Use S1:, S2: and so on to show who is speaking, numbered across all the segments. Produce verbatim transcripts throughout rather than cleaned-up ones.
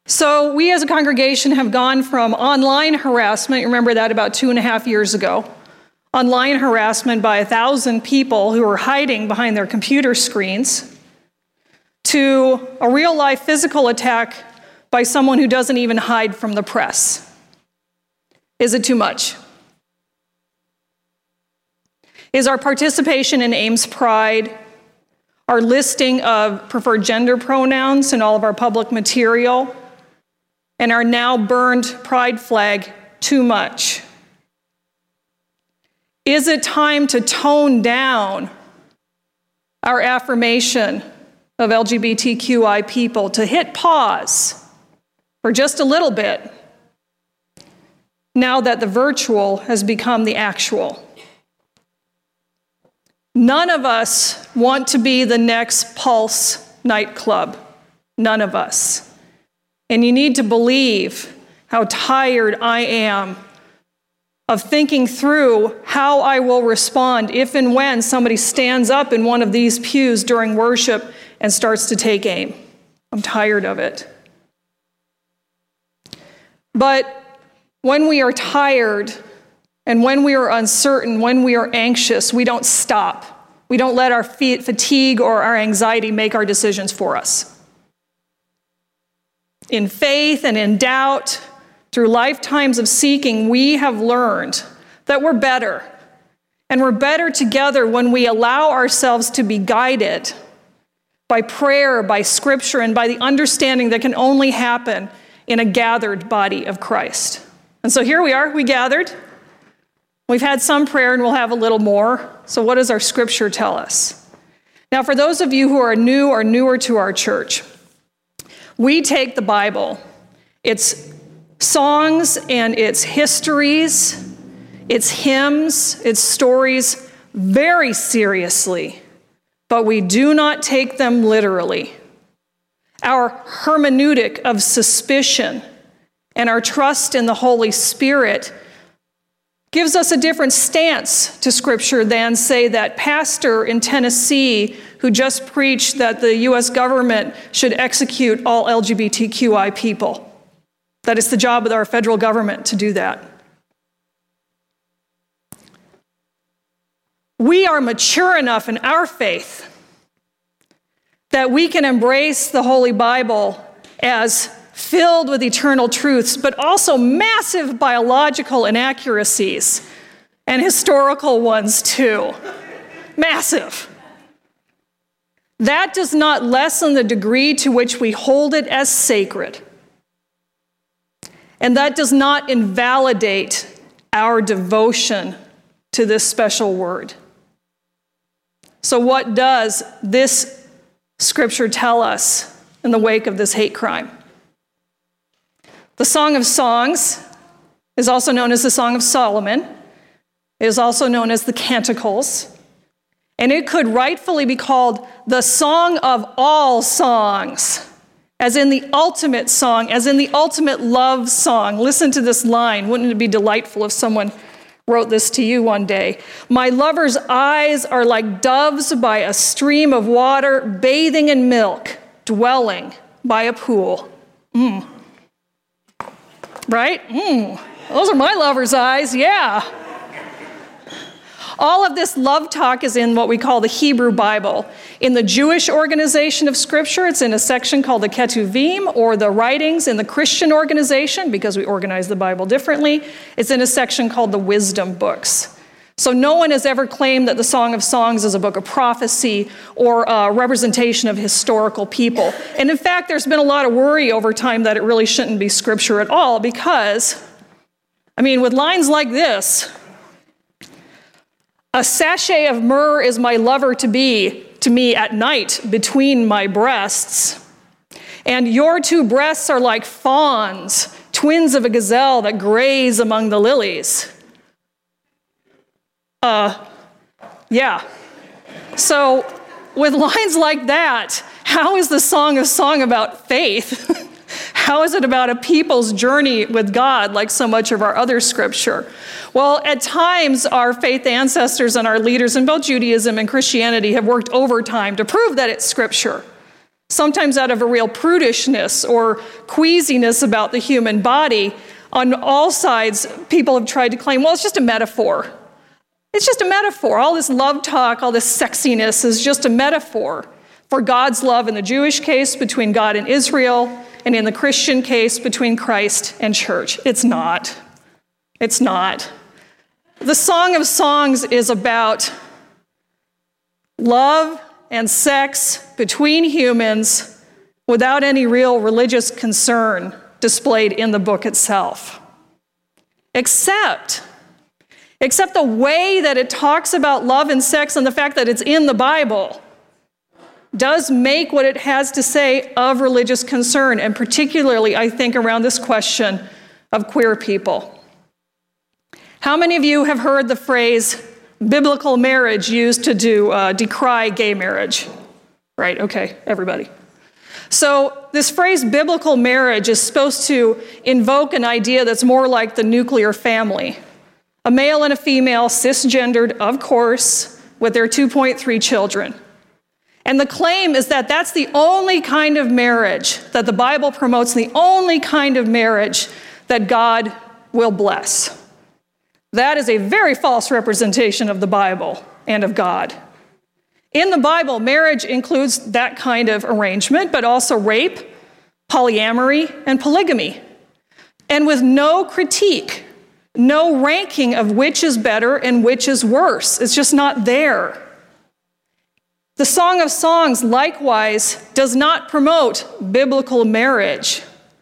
S1: So we as a congregation have gone from online harassment, you remember that about two and a half years ago, online harassment by a thousand people who were hiding behind their computer screens, to a real-life physical attack by someone who doesn't even hide from the press. Is it too much? Is our participation in Ames Pride, our listing of preferred gender pronouns in all of our public material, and our now burned pride flag too much? Is it time to tone down our affirmation of L G B T Q I people, to hit pause for just a little bit now that the virtual has become the actual? None of us want to be the next Pulse nightclub. None of us. And you need to believe how tired I am of thinking through how I will respond if and when somebody stands up in one of these pews during worship and starts to take aim. I'm tired of it. But when we are tired and when we are uncertain, when we are anxious, we don't stop. We don't let our fatigue or our anxiety make our decisions for us. In faith and in doubt, through lifetimes of seeking, we have learned that we're better. And we're better together when we allow ourselves to be guided by prayer, by scripture, and by the understanding that can only happen in a gathered body of Christ. And so here we are, we gathered. We've had some prayer and we'll have a little more. So what does our scripture tell us? Now, for those of you who are new or newer to our church, we take the Bible, its songs and its histories, its hymns, its stories, very seriously, but we do not take them literally. Our hermeneutic of suspicion and our trust in the Holy Spirit gives us a different stance to Scripture than, say, that pastor in Tennessee who just preached that the U S government should execute all L G B T Q I people. That it's the job of our federal government to do that. We are mature enough in our faith that we can embrace the Holy Bible as filled with eternal truths, but also massive biological inaccuracies and historical ones too. Massive. That does not lessen the degree to which we hold it as sacred. And that does not invalidate our devotion to this special word. So what does this scripture tell us in the wake of this hate crime? The Song of Songs is also known as the Song of Solomon. It is also known as the Canticles. And it could rightfully be called the Song of all songs, as in the ultimate song, as in the ultimate love song. Listen to this line. Wouldn't it be delightful if someone wrote this to you one day? My lover's eyes are like doves by a stream of water, bathing in milk, dwelling by a pool. Mm. Right? Mm. Those are my lover's eyes, yeah. All of this love talk is in what we call the Hebrew Bible. In the Jewish organization of Scripture, it's in a section called the Ketuvim, or the writings. In the Christian organization, because we organize the Bible differently, it's in a section called the wisdom books. So no one has ever claimed that the Song of Songs is a book of prophecy or a representation of historical people. And in fact, there's been a lot of worry over time that it really shouldn't be Scripture at all, because, I mean, with lines like this, a sachet of myrrh is my lover to be to me at night between my breasts. And your two breasts are like fawns, twins of a gazelle that graze among the lilies. Uh, yeah. So with lines like that, how is the Song of Song about faith? How is it about a people's journey with God like so much of our other scripture? Well, at times, our faith ancestors and our leaders in both Judaism and Christianity have worked overtime to prove that it's scripture. sometimes out of a real prudishness or queasiness about the human body. On all sides, people have tried to claim, well, it's just a metaphor. It's just a metaphor. All this love talk, all this sexiness is just a metaphor for God's love in the Jewish case between God and Israel, and in the Christian case between Christ and church. It's not. It's not. The Song of Songs is about love and sex between humans without any real religious concern displayed in the book itself. Except, except the way that it talks about love and sex and the fact that it's in the Bible does make what it has to say of religious concern, and particularly, I think, around this question of queer people. How many of you have heard the phrase biblical marriage used to do uh, decry gay marriage? Right, okay, everybody. So this phrase biblical marriage is supposed to invoke an idea that's more like the nuclear family. A male and a female, cisgendered, of course, with their two point three children. And the claim is that that's the only kind of marriage that the Bible promotes, the only kind of marriage that God will bless. That is a very false representation of the Bible and of God. In the Bible, marriage includes that kind of arrangement, but also rape, polyamory, and polygamy. And with no critique, no ranking of which is better and which is worse. It's just not there. The Song of Songs, likewise, does not promote biblical marriage.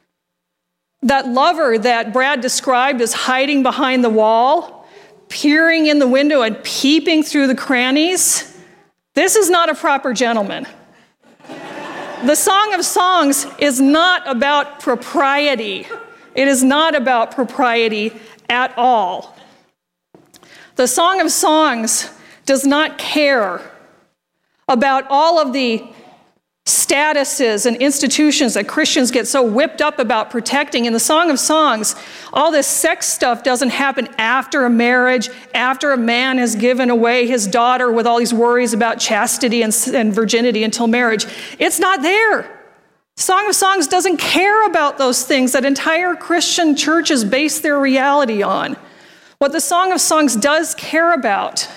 S1: That lover that Brad described as hiding behind the wall, peering in the window and peeping through the crannies, this is not a proper gentleman. The Song of Songs is not about propriety. It is not about propriety at all. The Song of Songs does not care about all of the statuses and institutions that Christians get so whipped up about protecting. In the Song of Songs, all this sex stuff doesn't happen after a marriage, after a man has given away his daughter with all these worries about chastity and, and virginity until marriage. It's not there. Song of Songs doesn't care about those things that entire Christian churches base their reality on. What the Song of Songs does care about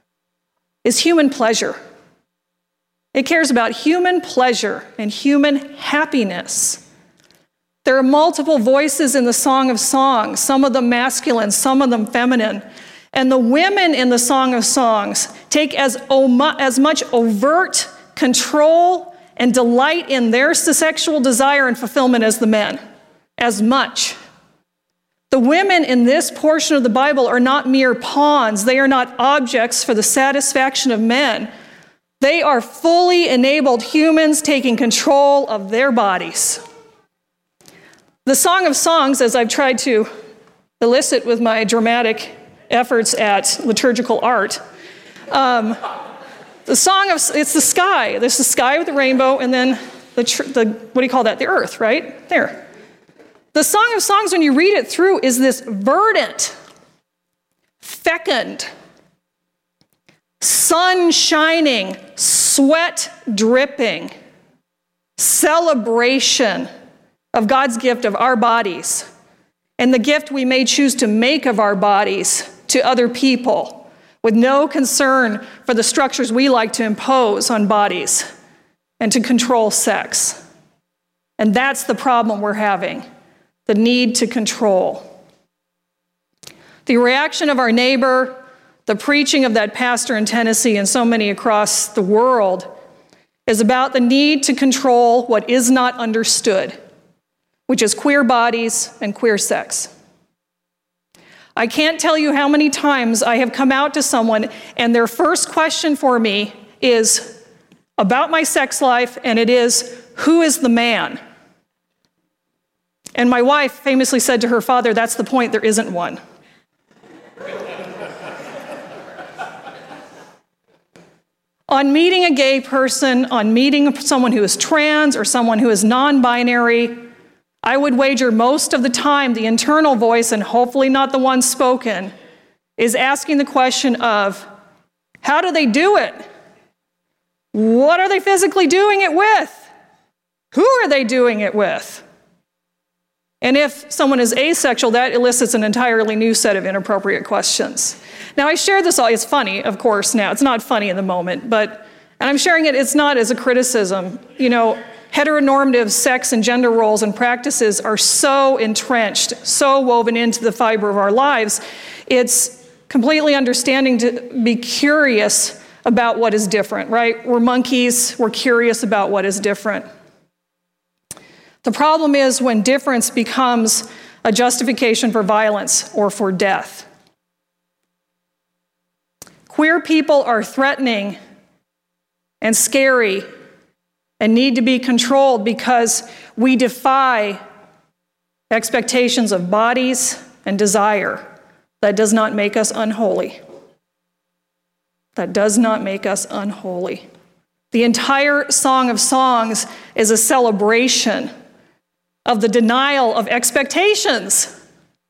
S1: is human pleasure. It cares about human pleasure and human happiness. There are multiple voices in the Song of Songs, some of them masculine, some of them feminine. And the women in the Song of Songs take as, as much overt control and delight in their sexual desire and fulfillment as the men, as much. The women in this portion of the Bible are not mere pawns. They are not objects for the satisfaction of men. They are fully enabled humans taking control of their bodies. The Song of Songs, as I've tried to elicit with my dramatic efforts at liturgical art, um, the song of, it's the sky. There's the sky with the rainbow, and then the, the, what do you call that? The earth, right? There. The Song of Songs, when you read it through, is this verdant, fecund, sun shining, sweat dripping celebration of God's gift of our bodies and the gift we may choose to make of our bodies to other people with no concern for the structures we like to impose on bodies and to control sex. And that's the problem we're having, the need to control. The reaction of our neighbor, the preaching of that pastor in Tennessee and so many across the world is about the need to control what is not understood, which is queer bodies and queer sex. I can't tell you how many times I have come out to someone and their first question for me is about my sex life, and it is, who is the man? And my wife famously said to her father, that's the point, there isn't one. On meeting a gay person, on meeting someone who is trans or someone who is non-binary, I would wager most of the time the internal voice, and hopefully not the one spoken, is asking the question of, how do they do it? What are they physically doing it with? Who are they doing it with? And if someone is asexual, that elicits an entirely new set of inappropriate questions. Now, I share this all, it's funny, of course, now. It's not funny in the moment, but, and I'm sharing it, it's not as a criticism. You know, heteronormative sex and gender roles and practices are so entrenched, so woven into the fiber of our lives. It's completely understanding to be curious about what is different, right? We're monkeys, we're curious about what is different. The problem is when difference becomes a justification for violence or for death. Queer people are threatening and scary and need to be controlled because we defy expectations of bodies and desire. That does not make us unholy. That does not make us unholy. The entire Song of Songs is a celebration of the denial of expectations,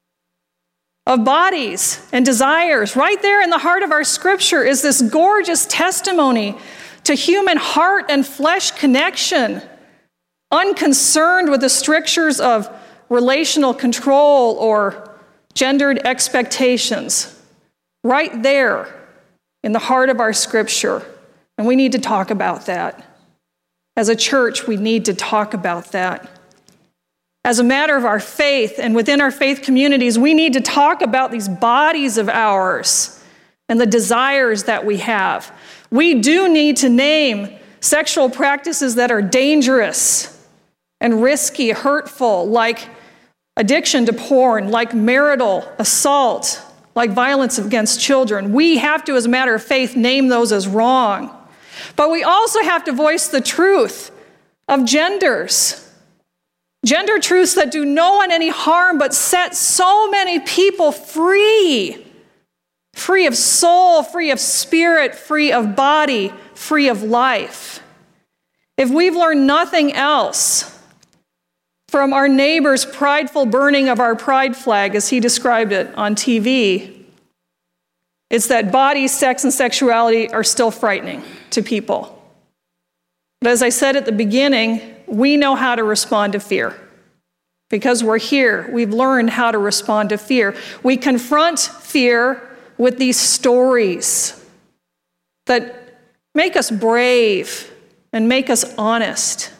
S1: of bodies and desires. Right there in the heart of our scripture is this gorgeous testimony to human heart and flesh connection, unconcerned with the strictures of relational control or gendered expectations. Right there in the heart of our scripture. And we need to talk about that. As a church, we need to talk about that. As a matter of our faith and within our faith communities, we need to talk about these bodies of ours and the desires that we have. We do need to name sexual practices that are dangerous and risky, hurtful, like addiction to porn, like marital assault, like violence against children. We have to, as a matter of faith, name those as wrong. But we also have to voice the truth of genders. Gender truths that do no one any harm, but set so many people free. Free of soul, free of spirit, free of body, free of life. If we've learned nothing else from our neighbor's prideful burning of our pride flag, as he described it on T V, it's that body, sex, and sexuality are still frightening to people. But as I said at the beginning, we know how to respond to fear. Because we're here, we've learned how to respond to fear. We confront fear with these stories that make us brave and make us honest.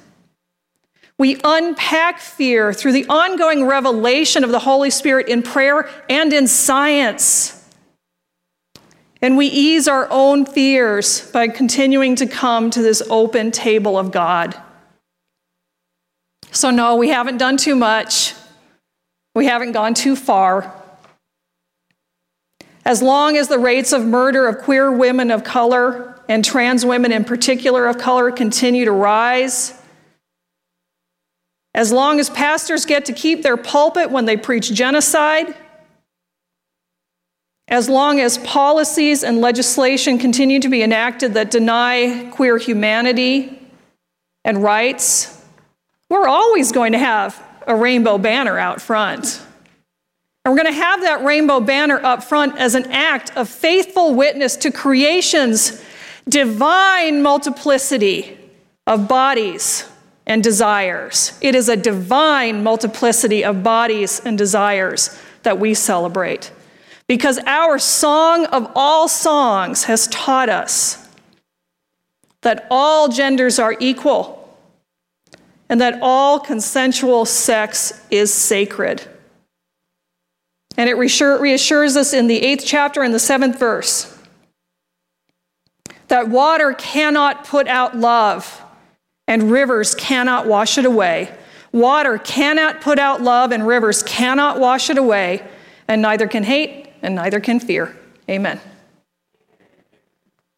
S1: We unpack fear through the ongoing revelation of the Holy Spirit in prayer and in science. And we ease our own fears by continuing to come to this open table of God. So no, we haven't done too much. We haven't gone too far. As long as the rates of murder of queer women of color and trans women in particular of color continue to rise, as long as pastors get to keep their pulpit when they preach genocide, as long as policies and legislation continue to be enacted that deny queer humanity and rights, we're always going to have a rainbow banner out front. And we're going to have that rainbow banner up front as an act of faithful witness to creation's divine multiplicity of bodies and desires. It is a divine multiplicity of bodies and desires that we celebrate. Because our song of all songs has taught us that all genders are equal and that all consensual sex is sacred. And it reassures us in the eighth chapter and the seventh verse that water cannot put out love and rivers cannot wash it away. Water cannot put out love and rivers cannot wash it away, and neither can hate and neither can fear. Amen.